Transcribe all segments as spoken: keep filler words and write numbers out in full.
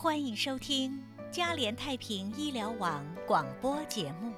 欢迎收听嘉联太平医疗网广播节目。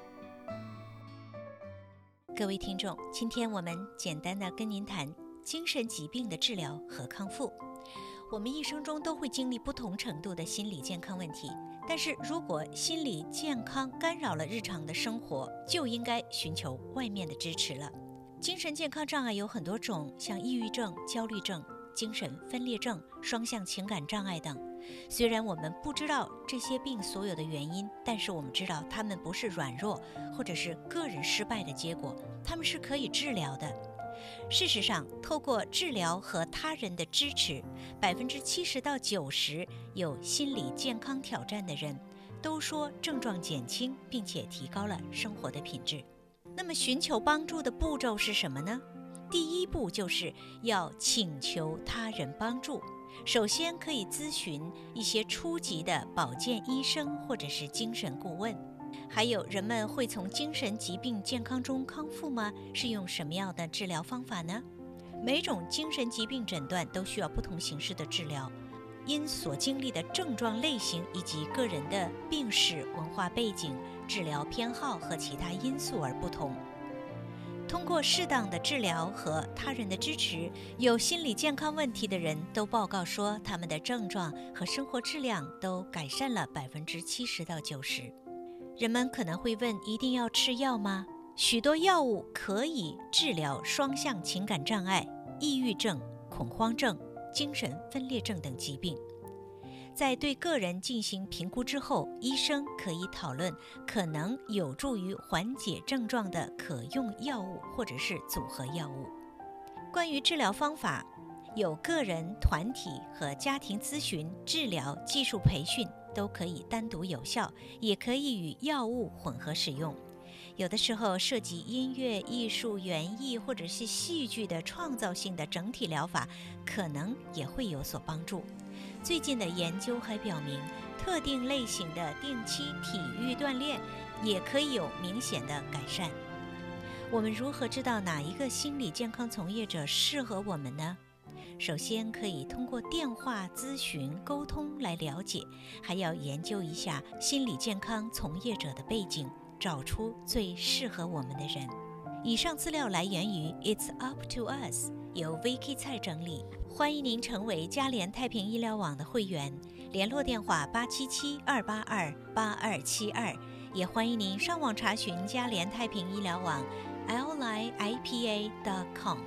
各位听众，今天我们简单的跟您谈精神疾病的治疗和康复。我们一生中都会经历不同程度的心理健康问题，但是如果心理健康干扰了日常的生活，就应该寻求外面的支持了。精神健康障碍有很多种，像抑郁症、焦虑症、精神分裂症、双向情感障碍等。虽然我们不知道这些病所有的原因，但是我们知道它们不是软弱或者是个人失败的结果，它们是可以治疗的。事实上，透过治疗和他人的支持，百分之七十到九十有心理健康挑战的人都说症状减轻，并且提高了生活的品质。那么寻求帮助的步骤是什么呢？第一步就是要请求他人帮助。首先可以咨询一些初级的保健医生或者是精神顾问。还有，人们会从精神疾病健康中康复吗？是用什么样的治疗方法呢？每种精神疾病诊断都需要不同形式的治疗，因所经历的症状类型以及个人的病史、文化背景、治疗偏好和其他因素而不同。通过适当的治疗和他人的支持，有心理健康问题的人都报告说，他们的症状和生活质量都改善了百分之七十到九十。人们可能会问，一定要吃药吗？许多药物可以治疗双向情感障碍、抑郁症、恐慌症、精神分裂症等疾病。在对个人进行评估之后，医生可以讨论可能有助于缓解症状的可用药物或者是组合药物。关于治疗方法，有个人、团体和家庭咨询、治疗、技术培训都可以单独有效，也可以与药物混合使用。有的时候涉及音乐、艺术、园艺或者是戏剧的创造性的整体疗法，可能也会有所帮助。最近的研究还表明，特定类型的定期体育锻炼也可以有明显的改善。我们如何知道哪一个心理健康从业者适合我们呢？首先可以通过电话咨询沟通来了解，还要研究一下心理健康从业者的背景，找出最适合我们的人。以上资料来源于 It's Up to Us， 由 Vicky 蔡整理。欢迎您成为嘉联太平医疗网的会员，联络电话八七七二八二八二七二，也欢迎您上网查询嘉联太平医疗网 l i i p a dot com。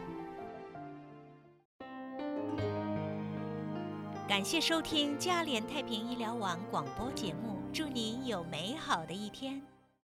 感谢收听嘉联太平医疗网广播节目，祝您有美好的一天。